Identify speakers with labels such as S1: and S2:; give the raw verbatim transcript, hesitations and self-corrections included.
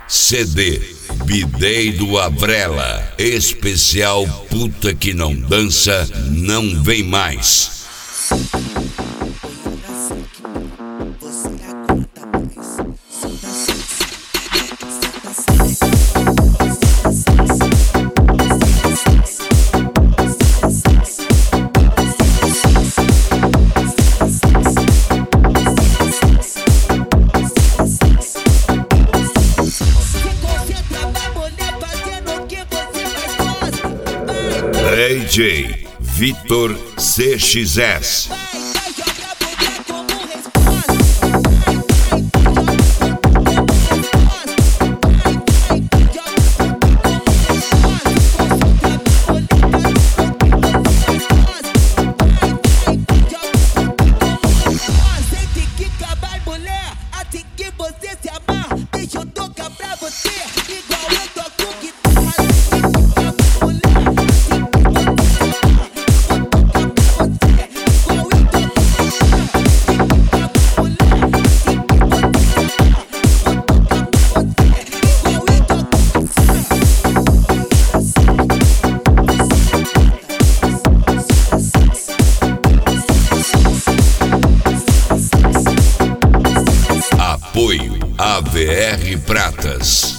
S1: C D Bidei do Avrela, especial puta que não dança, não vem mais. D J Vitor C X S. Apoio A V R Pratas.